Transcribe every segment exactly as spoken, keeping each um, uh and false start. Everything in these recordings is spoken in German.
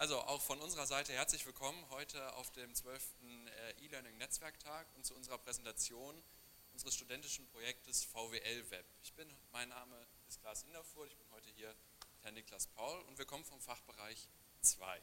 Also auch von unserer Seite herzlich willkommen heute auf dem zwölften E-Learning-Netzwerktag und zu unserer Präsentation unseres studentischen Projektes V W L Web. Ich bin, mein Name ist Klaas Inderfurt, ich bin heute hier mit Herrn Niklas Paul und wir kommen vom Fachbereich zwei.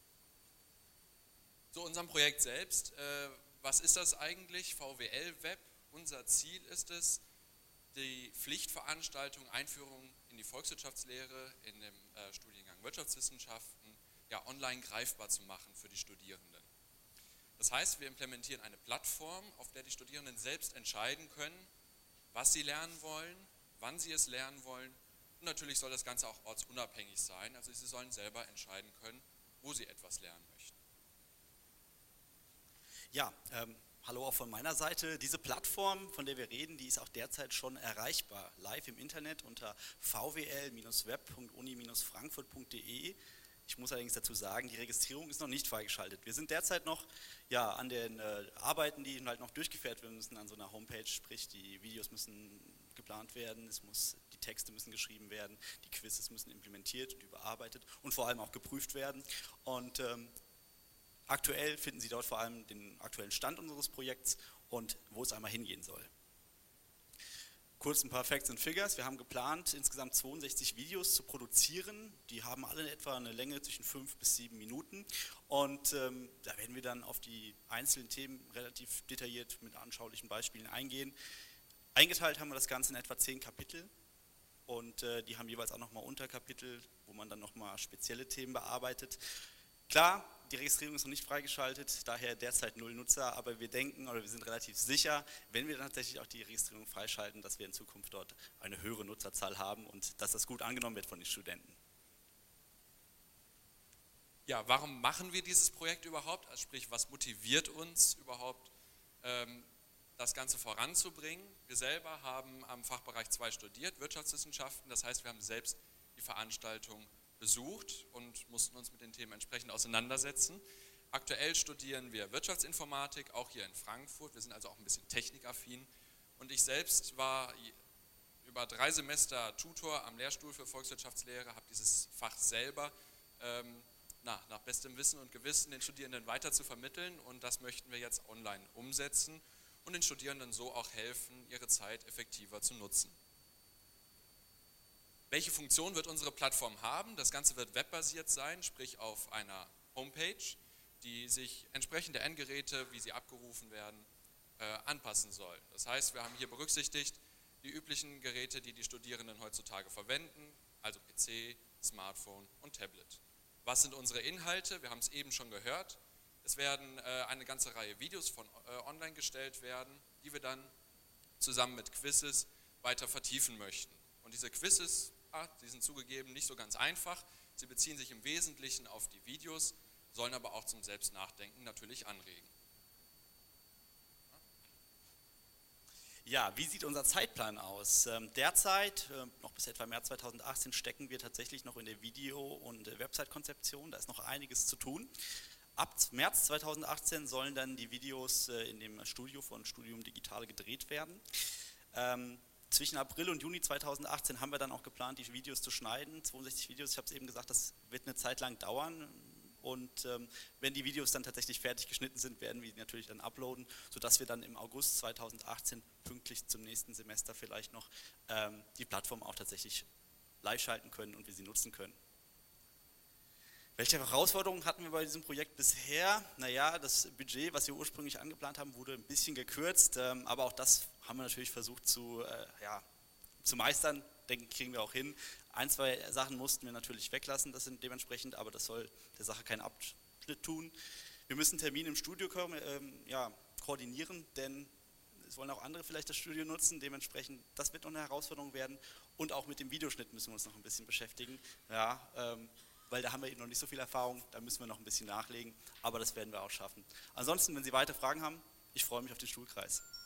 Zu unserem Projekt selbst, äh, was ist das eigentlich? V W L Web, unser Ziel ist es, die Pflichtveranstaltung Einführung in die Volkswirtschaftslehre in dem äh, Studiengang Wirtschaftswissenschaften ja, online greifbar zu machen für die Studierenden. Das heißt, wir implementieren eine Plattform, auf der die Studierenden selbst entscheiden können, was sie lernen wollen, wann sie es lernen wollen und natürlich soll das Ganze auch ortsunabhängig sein, also sie sollen selber entscheiden können, wo sie etwas lernen möchten. Ja, ähm, hallo auch von meiner Seite. Diese Plattform, von der wir reden, die ist auch derzeit schon erreichbar, live im Internet unter v w l web punkt uni Bindestrich frankfurt punkt de. Ich muss allerdings dazu sagen, die Registrierung ist noch nicht freigeschaltet. Wir sind derzeit noch ja, an den äh, Arbeiten, die halt noch durchgeführt werden müssen an so einer Homepage, sprich die Videos müssen geplant werden, es muss, die Texte müssen geschrieben werden, die Quizzes müssen implementiert und überarbeitet und vor allem auch geprüft werden. Und ähm, aktuell finden Sie dort vor allem den aktuellen Stand unseres Projekts und wo es einmal hingehen soll. Kurz ein paar Facts and Figures. Wir haben geplant, insgesamt zweiundsechzig Videos zu produzieren. Die haben alle in etwa eine Länge zwischen fünf bis sieben Minuten. Und ähm, da werden wir dann auf die einzelnen Themen relativ detailliert mit anschaulichen Beispielen eingehen. Eingeteilt haben wir das Ganze in etwa zehn Kapitel. Und äh, die haben jeweils auch nochmal Unterkapitel, wo man dann nochmal spezielle Themen bearbeitet. Klar, die Registrierung ist noch nicht freigeschaltet, daher derzeit null Nutzer, aber wir denken oder wir sind relativ sicher, wenn wir dann tatsächlich auch die Registrierung freischalten, dass wir in Zukunft dort eine höhere Nutzerzahl haben und dass das gut angenommen wird von den Studenten. Ja, warum machen wir dieses Projekt überhaupt? Also sprich, was motiviert uns überhaupt, ähm, das Ganze voranzubringen? Wir selber haben am Fachbereich zwei studiert, Wirtschaftswissenschaften, das heißt, wir haben selbst die Veranstaltung besucht und mussten uns mit den Themen entsprechend auseinandersetzen. Aktuell studieren wir Wirtschaftsinformatik, auch hier in Frankfurt. Wir sind also auch ein bisschen technikaffin. Und ich selbst war über drei Semester Tutor am Lehrstuhl für Volkswirtschaftslehre, habe dieses Fach selber ähm, na, nach bestem Wissen und Gewissen den Studierenden weiter zu vermitteln. Und das möchten wir jetzt online umsetzen und den Studierenden so auch helfen, ihre Zeit effektiver zu nutzen. Welche Funktion wird unsere Plattform haben? Das Ganze wird webbasiert sein, sprich auf einer Homepage, die sich entsprechend der Endgeräte, wie sie abgerufen werden, äh, anpassen soll. Das heißt, wir haben hier berücksichtigt die üblichen Geräte, die die Studierenden heutzutage verwenden, also P C, Smartphone und Tablet. Was sind unsere Inhalte? Wir haben es eben schon gehört. Es werden äh, eine ganze Reihe Videos von äh, online gestellt werden, die wir dann zusammen mit Quizzes weiter vertiefen möchten. Und diese Quizzes, die sind zugegeben nicht so ganz einfach. Sie beziehen sich im Wesentlichen auf die Videos, sollen aber auch zum Selbstnachdenken natürlich anregen. Ja, wie sieht unser Zeitplan aus? Derzeit, noch bis etwa März zweitausendachtzehn, stecken wir tatsächlich noch in der Video- und Website-Konzeption. Da ist noch einiges zu tun. Ab März zweitausendachtzehn sollen dann die Videos in dem Studio von Studium Digital gedreht werden. Zwischen April und Juni zweitausendachtzehn haben wir dann auch geplant, die Videos zu schneiden, zweiundsechzig Videos, ich habe es eben gesagt, das wird eine Zeit lang dauern und ähm, wenn die Videos dann tatsächlich fertig geschnitten sind, werden wir die natürlich dann uploaden, sodass wir dann im August zweitausendachtzehn pünktlich zum nächsten Semester vielleicht noch ähm, die Plattform auch tatsächlich live schalten können und wir sie nutzen können. Welche Herausforderungen hatten wir bei diesem Projekt bisher? Naja, das Budget, was wir ursprünglich angeplant haben, wurde ein bisschen gekürzt, ähm, aber auch das haben wir natürlich versucht zu, äh, ja, zu meistern. Denken, kriegen wir auch hin. Ein, zwei Sachen mussten wir natürlich weglassen, das sind dementsprechend, aber das soll der Sache keinen Abschnitt tun. Wir müssen Termine im Studio ähm, ja, koordinieren, denn es wollen auch andere vielleicht das Studio nutzen, dementsprechend, das wird noch eine Herausforderung werden. Und auch mit dem Videoschnitt müssen wir uns noch ein bisschen beschäftigen. Ja, ähm, weil da haben wir eben noch nicht so viel Erfahrung, da müssen wir noch ein bisschen nachlegen, aber das werden wir auch schaffen. Ansonsten, wenn Sie weitere Fragen haben, ich freue mich auf den Stuhlkreis.